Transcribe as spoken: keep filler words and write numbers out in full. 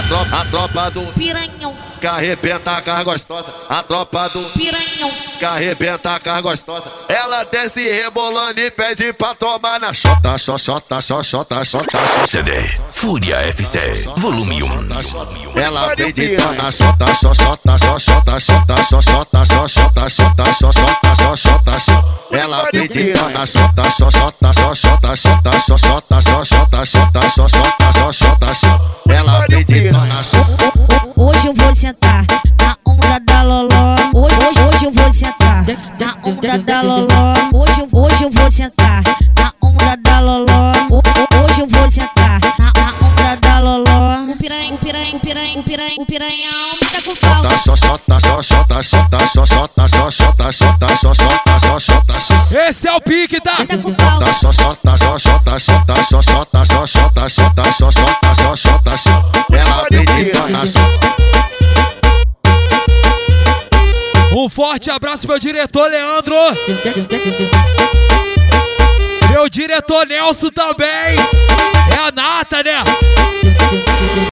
tropa, a tropa do piranhão, que arrebenta com as gostosa. A tropa do piranhão, que arrebenta com as gostosa. Ela desce rebolando e pede pra tomar na xota, xoxota, xoxota, xota. C D Fúria F C Volume um. Ela acredita na xota, xoxota, xoxota, xota, xoxota, xoxota, xota, xoxota, xoxota. Ela acredita na xota, xoxota, xoxota, xota, xoxota, xoxota, xota, xoxota, xoxota. Ela acredita na xota. Hoje eu vou sentar na onda da loló. Hoje, hoje, hoje eu vou sentar na onda da loló. Hoje, hoje eu vou sentar na onda da loló. Hoje eu vou sentar na, na onda da loló. O piranha, o piranha, o piranha, o piranha, o piranhão tá com pau. Xoxota, xoxota, xota, xoxota, xoxota, xota, xoxota, xoxota. Esse é o pique, tá? Tá com pau. Xoxota, xoxota, xota, xoxota, xoxota, xota, xoxota, xoxota. Ela acredita na xota. Um forte abraço, meu diretor Leandro. Meu diretor Nelson também. É a nata, né?